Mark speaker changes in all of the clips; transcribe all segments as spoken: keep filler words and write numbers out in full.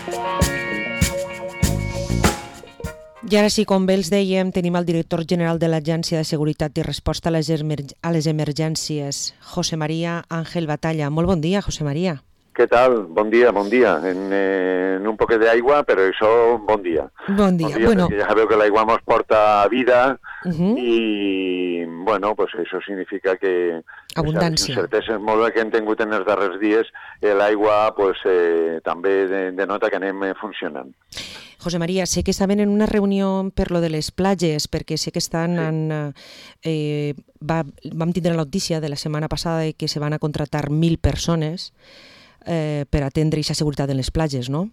Speaker 1: I ara sí, com bé els dèiem, tenim el director general de l'Agència de Seguretat i Resposta a les, emer- a les Emergències, José María Ángel Batalla. Molt bon dia, José María.
Speaker 2: Què tal? Bon dia, bon dia. En, eh, en un poquet d'aigua, però això, bon dia.
Speaker 1: Bon dia.
Speaker 2: Bon dia,
Speaker 1: Bueno,
Speaker 2: perquè ja sabeu que l'aigua ens porta vida
Speaker 1: uh-huh.
Speaker 2: i, bueno, pues això significa que
Speaker 1: Abundància.
Speaker 2: les incerteses molt que hem tingut en els darrers dies, eh, l'aigua pues, eh, també denota que anem eh, funcionant.
Speaker 1: José María, sé que estaven en una reunió per lo de les platges, perquè sé que estan
Speaker 2: Sí.
Speaker 1: en... Eh, va, vam tindre la notícia de la setmana passada de que se van a contratar mil persones eh, per atendre aquesta seguretat en les platges, no?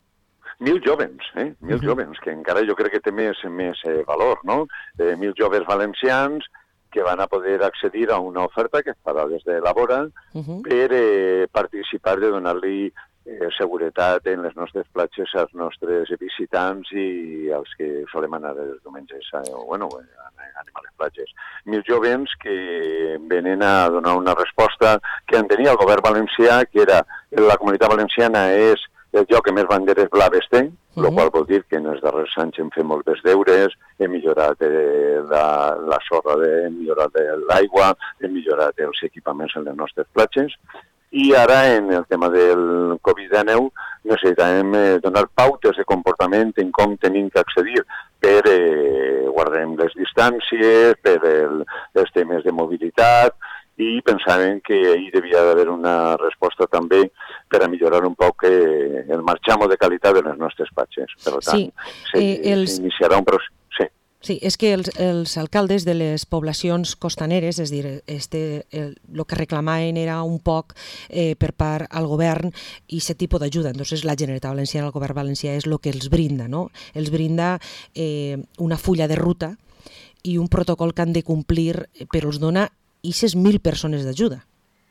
Speaker 2: Mil jovens, eh? Mil uh-huh. jovens, que encara jo crec que té més, més eh, valor, no? Eh, mil joves valencians que van a poder accedir a una oferta que es farà des de la vora uh-huh. per eh, participar de donar-li eh, seguretat en les nostres platges als nostres visitants i als que solem anar els diumenges, eh, o bueno, anem a les platges. Mil jovens que venen a donar una resposta que entenia el govern valencià, que era la Comunitat Valenciana és el lloc que més banderes blaves té, el uh-huh. qual vol dir que en els darrers anys hem fet molts dels deures, hem millorat eh, la, la sorra, de, hem millorat l'aigua, hem millorat els equipaments en les nostres platges, i ara en el tema del covid dinou necessitem eh, donar pautes de comportament en com tenim que accedir per eh, guardar les distàncies, per el, els temes de mobilitat, i pensàvem que hi devia d'haver una resposta també per a millorar un poc eh, el marxamo de qualitat de les nostres platges. Per tant,
Speaker 1: sí, eh, els...
Speaker 2: s'iniciarà un procés. Sí.
Speaker 1: Sí, és que els, els alcaldes de les poblacions costaneres, és a dir, este, el, el que reclamaven era un poc eh, per part al govern i aquest tipus d'ajuda. Entonces la Generalitat Valenciana, el govern valencià, és el que els brinda, no? Els brinda eh, una fulla de ruta i un protocol que han de complir, però els dona aquestes mil persones d'ajuda.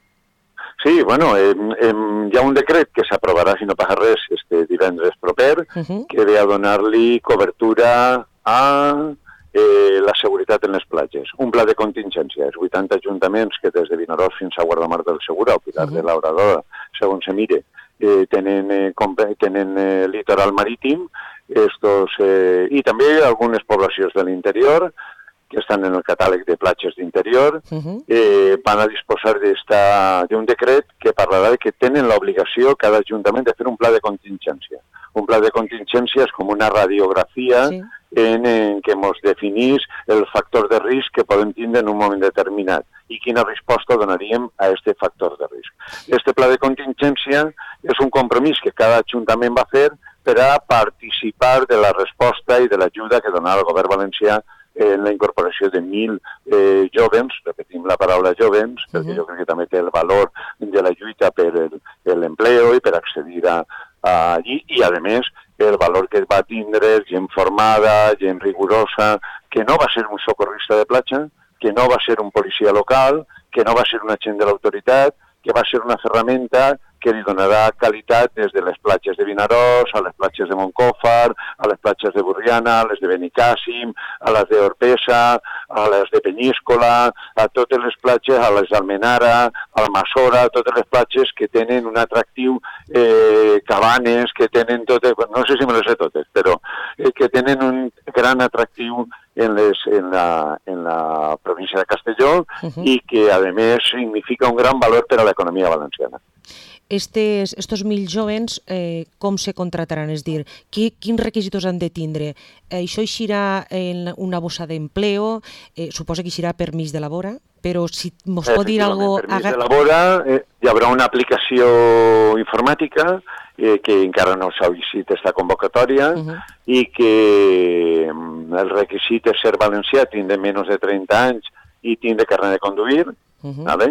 Speaker 2: Sí, bueno, eh, eh, hi ha un decret que s'aprovarà, si no passa res, este divendres proper, uh-huh. que ve a donar-li cobertura a eh, la seguretat en les platges. Un pla de contingència. Els vuitanta ajuntaments que des de Vinaròs fins a Guardamar del Segura, o Pilar uh-huh. de l'Auradora, segons se mire, eh, tenen, eh, tenen eh, litoral marítim, estos, eh, i també algunes poblacions de l'interior, que estan en el catàleg de platges d'interior, uh-huh. eh, van a disposar d'un decret que parlarà de que tenen l'obligació cada ajuntament de fer un pla de contingència. Un pla de contingència és com una radiografia sí. en, en què ens definís el factor de risc que podem tindre en un moment determinat i quina resposta donaríem a aquest factor de risc. Este pla de contingència és un compromís que cada ajuntament va fer per a participar de la resposta i de l'ajuda que donarà el govern valencià en la incorporació de mil eh, jovens, repetim la paraula jovens, uh-huh. perquè jo crec que també té el valor de la lluita per l'empleo i per accedir a, a allí, i a més el valor que va tindre gent formada, gent rigorosa, que no va ser un socorrista de platja, que no va ser un policia local, que no va ser un agent de l'autoritat, que va ser una ferramenta que li donarà qualitat des de les platges de Vinaròs, a les platges de Montcòfar, a les platges de Burriana, a les de Benicàssim, a les d'Orpesa, a les de Penyíscola, a totes les platges, a les d'Almenara, a Almassora, totes les platges que tenen un atractiu, eh, Cabanes, que tenen totes, no sé si me les sé totes, però eh, que tenen un gran atractiu en, les, en, la, en la província de Castelló uh-huh. i que, a més, significa un gran valor per a l'economia valenciana.
Speaker 1: Estes, estos mil jovens, eh, com se contrataran? És dir, qui, quins requisits han de tindre? Eh, això eixirà en una bossa d'empleo, eh, suposa que eixirà permís de labora, però si mos pot dir alguna cosa...
Speaker 2: Permís de labora, eh, hi haurà una aplicació informàtica eh, que encara no s'ha vist esta convocatòria uh-huh. i que el requisit és ser valencià, tindre menys de trenta anys i tindre carnet de conduir, uh-huh. ¿vale?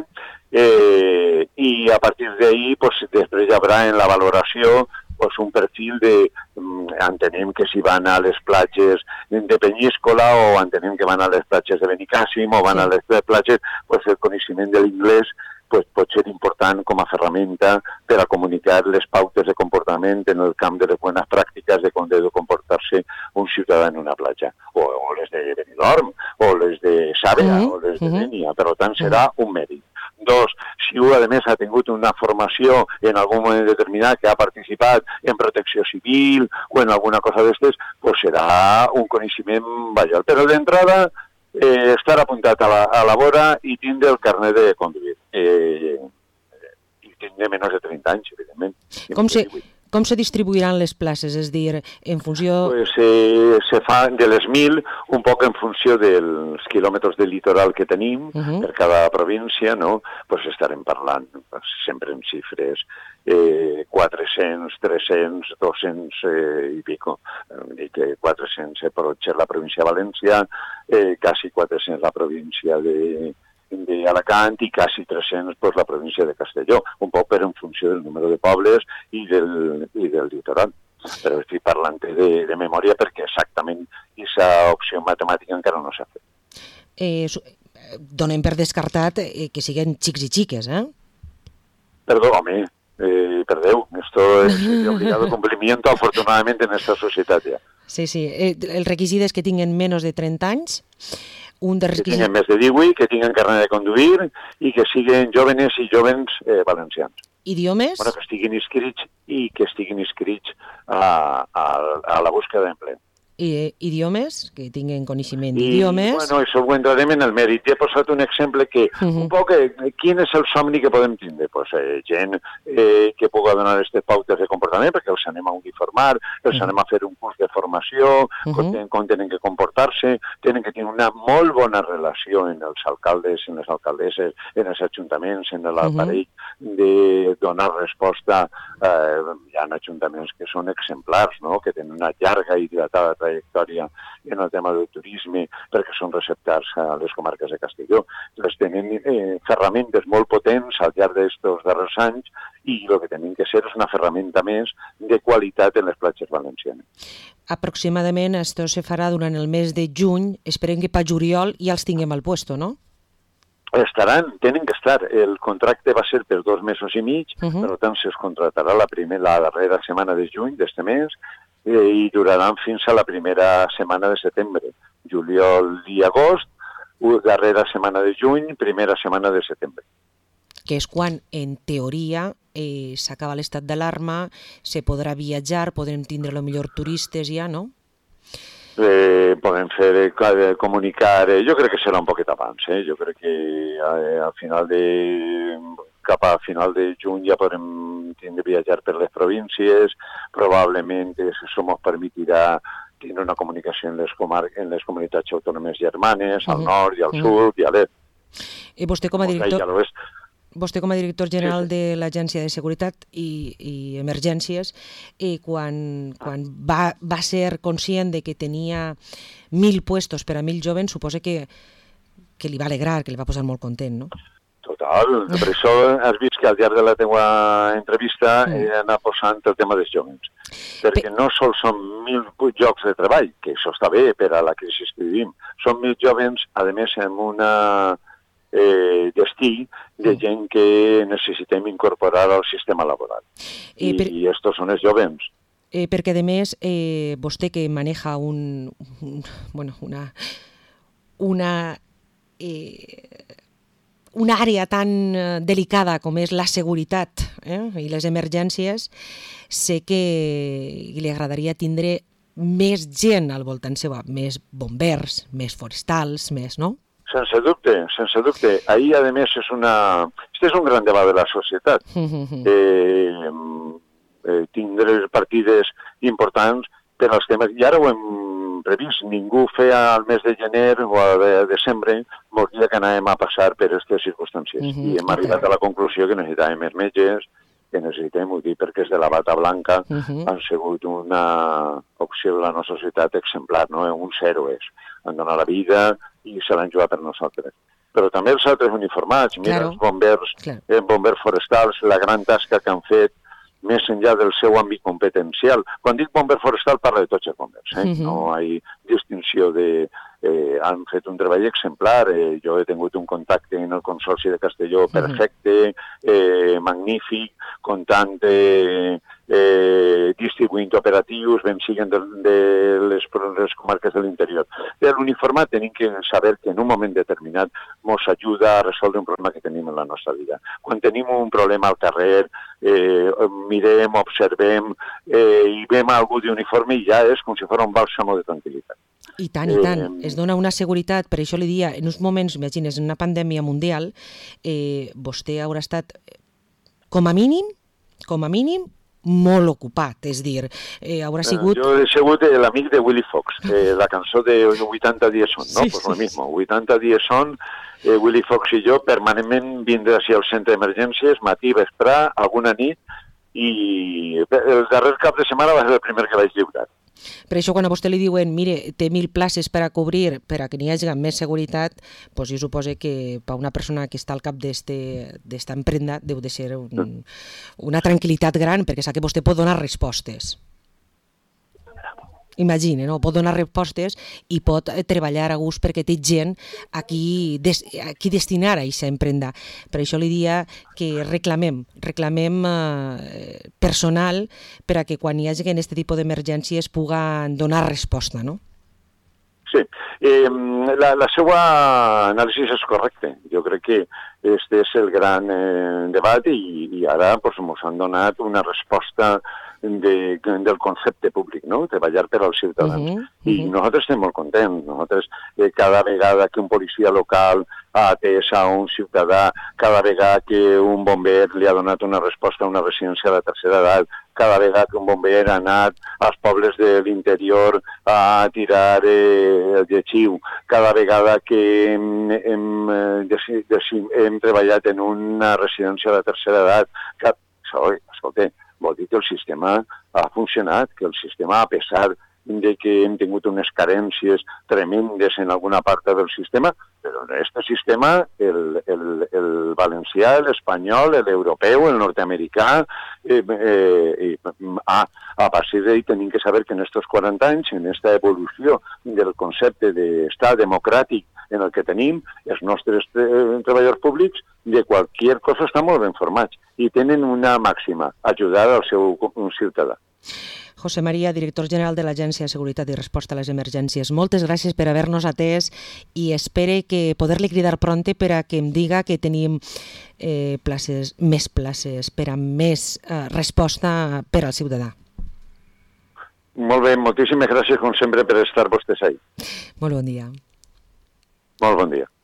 Speaker 2: Eh, i a partir d'ahí pues, després hi haurà en la valoració pues, un perfil de, entenem que si van a les platges de Penyíscola o entenem que van a les platges de Benicàssim o van sí. a les platges, pues, el coneixement de l'inglès pues, pot ser important com a ferramenta per a comunicar les pautes de comportament en el camp de les bones pràctiques de com ha de comportar-se un ciutadà en una platja. O, o les de Benidorm, o les de Sàbea, uh-huh. o les de Dénia. Per tant, serà uh-huh. un mèrit. Dos, si un, a més, ha tingut una formació en algun moment determinat que ha participat en protecció civil o en alguna cosa d'estes, pues serà un coneixement major. Però d'entrada, eh, estar apuntat a la, a la vora i tindre el carnet de conduir. Eh, I tindre menys de trenta anys, evidentment.
Speaker 1: Com se... Com se distribuiran les places? És dir, en funció...
Speaker 2: Pues, eh, se fa de les mil, un poc en funció dels quilòmetres de litoral que tenim, uh-huh. per cada província, no? Pues estarem parlant pues, sempre en xifres eh, quatre-cents, tres-cents, dos-cents eh, i pico. Eh, que quatre-cents eh, per la província de València, eh, quasi quatre-cents la província de... d'Alacant i quasi tres-cents pues, la província de Castelló, un poc per en funció del número de pobles i del, i del litoral. Però estic parlant de, de memòria perquè exactament aquesta opció matemàtica encara no s'ha fet.
Speaker 1: Eh, donem per descartat eh, que siguin xics i xiques, eh?
Speaker 2: Perdó, home, eh, per Déu, esto es obligado cumplimiento afortunadamente en esta societat ja.
Speaker 1: Sí, sí, eh, el requisit és que tinguin menys de trenta anys, un dels
Speaker 2: requisits... Que tinguin més de divuit, que tinguin carnet de conduir i que siguin jóvenes i jovens eh, valencians.
Speaker 1: Idiomes?
Speaker 2: Bueno, que estiguin inscrits i que estiguin inscrits a, a, a la búsqueda d'empleo.
Speaker 1: I eh, idiomes? Que tinguin coneixement d'idiomes?
Speaker 2: Bueno, això ho entrarem en el mèrit. He posat un exemple que, uh -huh. un poc, eh, quin és el somni que podem tindre? Pues, eh, gent eh, que pugui donar aquestes pautes de comportament, perquè els anem a uniformar, els uh -huh. anem a fer un curs de formació, uh -huh. com, com tenen que comportar-se, tenen que tenir una molt bona relació en els alcaldes, en les alcaldesses, en els ajuntaments, en l'aparell uh -huh. de donar resposta. Eh, hi ha ajuntaments que són exemplars, no? Que tenen una llarga i dilatada trajectòria en el tema del turisme perquè són receptars a les comarques de Castelló. Les tenen eh, ferramentes molt potents al llarg d'aquests darrers anys i el que tenen que ser és una ferramenta més de qualitat en les platges valencianes.
Speaker 1: Aproximadament això se farà durant el mes de juny, esperem que per juliol ja els tinguem al puesto, no?
Speaker 2: Estaran, tenen que estar. El contracte va ser per dos mesos i mig, uh -huh. per tant, se'ls contratarà la, primera, la darrera setmana de juny d'este mes eh, i duraran fins a la primera setmana de setembre. Juliol i agost, darrera setmana de juny, primera setmana de setembre.
Speaker 1: Que és quan, en teoria, eh, s'acaba l'estat d'alarma, se podrà viatjar, podrem tindre lo millor turistes ja, no?
Speaker 2: Eh, podem fer, eh, comunicar, eh, jo crec que serà un poquet abans, eh? Jo crec que eh, al final de, cap a final de juny ja podrem tindre viatjar per les províncies, probablement això ens permetirà tenir una comunicació en les, comar en les comunitats autònomes germanes, al uh -huh. nord i al uh -huh. sud i a l'est.
Speaker 1: I vostè com a director...
Speaker 2: Ja l'oest.
Speaker 1: Vostè com a director general sí, sí. de l'Agència de Seguretat i, i Emergències, eh, quan, quan va, va ser conscient de que tenia mil puestos per a mil jovens, suposa que, que li va alegrar, que li va posar molt content, no?
Speaker 2: Total, per això has vist que al llarg de la teva entrevista he anat posant el tema dels jovens. Perquè Pe... no sols són mil llocs de treball, que això està bé per a la crisi que vivim, són mil jovens, a més, amb una... Eh, destí de gent que necessitem incorporar al sistema laboral. I, per... I estos són els jovens.
Speaker 1: Eh, perquè, a més, eh, vostè que maneja un, un, bueno, una, una, eh, una àrea tan delicada com és la seguretat eh, i les emergències, sé que li agradaria tindre més gent al voltant seva, més bombers, més forestals, més, no?
Speaker 2: Sense dubte, sense dubte. Ahir, a més, és una... Este és un gran debat de la societat. eh, eh, tindre partides importants per als temes... I ara ho hem previst. Ningú feia al mes de gener o al de desembre volia que anàvem a passar per aquestes circumstàncies. Uh -huh. I hem arribat a la conclusió que necessitàvem més metges, que necessitem, ho dic perquè és de la bata blanca, uh -huh. han sigut una opció de la nostra societat exemplar, no? Uns héroes. Han donat la vida i se l'han jugat per nosaltres. Però també els altres uniformats, mira, claro. els bombers, claro. eh, bombers forestals, la gran tasca que han fet més enllà del seu àmbit competencial. Quan dic bomber forestal parla de tots els bombers, eh? Uh-huh. No hi ha distinció de... Eh, han fet un treball exemplar, eh, jo he tingut un contacte en el Consorci de Castelló perfecte, eh, magnífic, comptant eh, eh, distribuint ben operatius, ben siguen de, de les, les comarques de l'interior. L'uniformat tenim que saber que en un moment determinat ens ajuda a resoldre un problema que tenim en la nostra vida. Quan tenim un problema al carrer, eh, mirem, observem eh, i veiem algú d'uniforme i ja és com si fos un bàlsamo de tranquil·litat.
Speaker 1: I tant, i tant. Eh, es dona una seguretat, per això li dia, en uns moments, imagines, en una pandèmia mundial, eh, vostè haurà estat, com a mínim, com a mínim, molt ocupat, és dir, eh, haurà sigut...
Speaker 2: Jo he sigut l'amic de Willy Fox, eh, la cançó de vuitanta dies són, ¿no? Sí, pues sí, lo mismo, vuitanta dies són, eh, Willy Fox i jo permanentment vindre així al centre d'emergències, matí, vesprà, alguna nit, i el darrer cap de setmana va ser el primer que vaig lliurar.
Speaker 1: Per això quan a vostè li diuen, mire, té mil places per a cobrir, per a que n'hi hagi més seguretat, doncs jo suposo que per una persona que està al cap d'esta emprenda deu de ser un, una tranquil·litat gran, perquè sap que vostè pot donar respostes. Imagina, no? Pot donar respostes i pot treballar a gust perquè té gent a qui, des, a qui destinar a aquesta emprenda. Per això li dia que reclamem, reclamem eh, personal per a que quan hi hagi aquest tipus d'emergències puguen donar resposta, no?
Speaker 2: Sí, eh, la, la seva anàlisi és correcte. Jo crec que este és el gran eh, debat i, i ara pues, ens han donat una resposta de, del concepte públic, no? Treballar per als ciutadans. Uh -huh, uh -huh. I nosaltres estem molt contents. Nosaltres, eh, cada vegada que un policia local ha atès a un ciutadà, cada vegada que un bomber li ha donat una resposta a una residència de la tercera edat, cada vegada que un bomber ha anat als pobles de l'interior a tirar eh, el lleixiu, cada vegada que hem, hem, hem, hem treballat en una residència de la tercera edat, que, escolta, vol dir que el sistema ha funcionat, que el sistema, a pesar de que hem tingut unes carències tremendes en alguna part del sistema, però en aquest sistema, el, el, el valencià, l'espanyol, l'europeu, el nord-americà, eh, eh, a, a partir d'ahí tenim que saber que en aquests quaranta anys, en aquesta evolució del concepte d'estat democràtic en el que tenim, els nostres eh, treballadors públics, de qualsevol cosa estan molt ben formats i tenen una màxima, ajudar al seu ciutadà.
Speaker 1: José María, director general de l'Agència de Seguretat i Resposta a les Emergències. Moltes gràcies per haver-nos atès i espere que poder-li cridar pronte per a que em diga que tenim eh, places, més places per a més eh, resposta per al ciutadà.
Speaker 2: Molt bé, moltíssimes gràcies com sempre per estar vostès ahí.
Speaker 1: Molt bon dia.
Speaker 2: Molt bon dia.